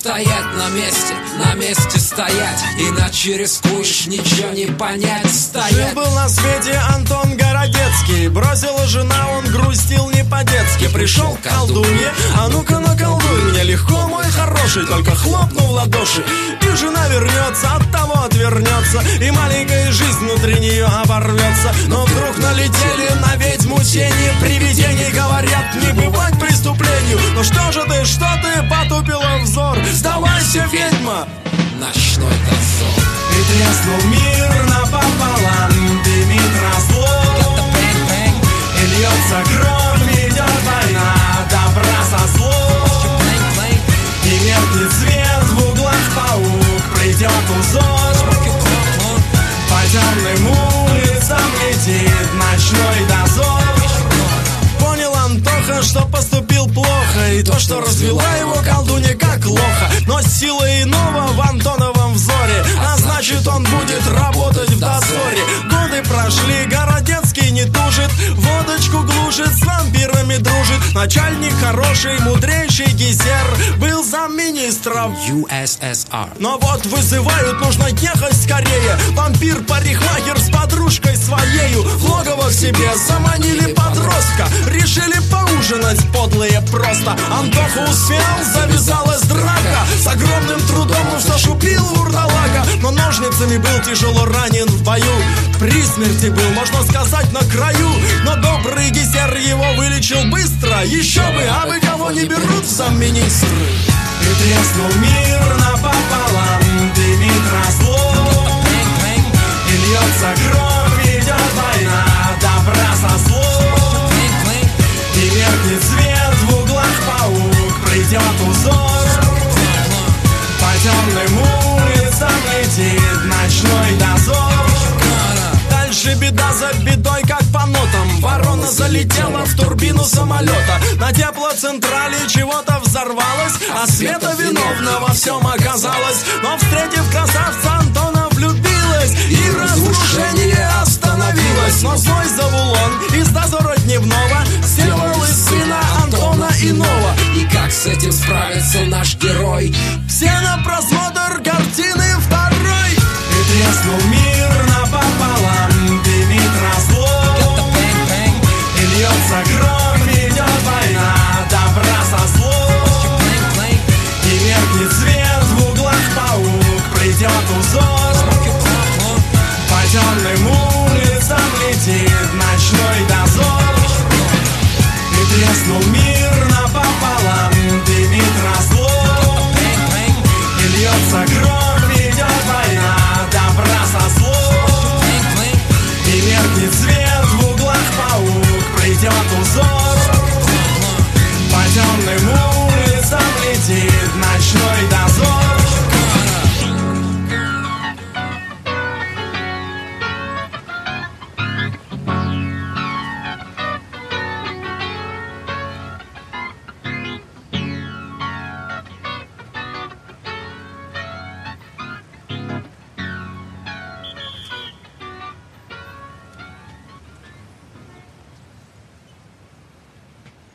стоять на месте стоять, иначе рискуешь ничего не понять. Стоять. Жил-был на свете Антон Городецкий, бросила жена, он грустил не по-детски. Пришел к колдунье, а ну-ка наколдуй мне легко, мой хороший, только хлопнул в ладоши, и жена вернется, от того отвернется, и маленькая жизнь внутри нее оборвется. Но вдруг налетели на ведьму тени привидений, говорят, не бывать преступлению. Ну что же ты потупила взор? Сдавайся, ведьма! Ночной дозор. И треснул мир напополам, дымит разлом, и льется кровь, идет война добра со злом. И меркнет свет в углах паук, придет узор, по темным улицам летит ночной дозор. Понял Антоха, что поступил плохо, и то, что развела его колдунья как лоха. Но сила иного в Антоновом взоре, а значит он будет работать в дозоре. Годы прошли, Городецкий не тужит, водочку глушит, с вампирами дружит. Начальник хороший, мудрейший Гизер был замминистров USSR. Но вот вызывают, нужно ехать скорее. Вампир-парикмахер с подружкой своею в логово к себе заманили подростка. Решили поужинать подлые просто. Антоха успел, завязалась драка. С огромным трудом он все ж убил вурдалака, но ножницами был тяжело ранен в бою. При смерти был, можно сказать, на краю. Но добрый Гизер его вылечил быстро. Еще бы, а вы кого не берут в замминистры? И треснул мир напополам, дымит разлом, и льется кровь, идет война добра со злом. И меркнет свет в углах паук, придет узор, по темным улицам летит ночной дозор. Дальше беда за бедой, как по нотам. Ворона залетела в турбину самолета. На теплоцентрале чего-то взорвалось, а Света виновна во всем оказалась. Но встретив красавца, Антона влюбилась, и разрушение остановилось. Но злой Завулон из дозора дневного сделал из сына Антона иного. И как с этим справится наш герой? Все на просмотр картины второй. И треснул мир напополам, дымит разлом, и льется кровь.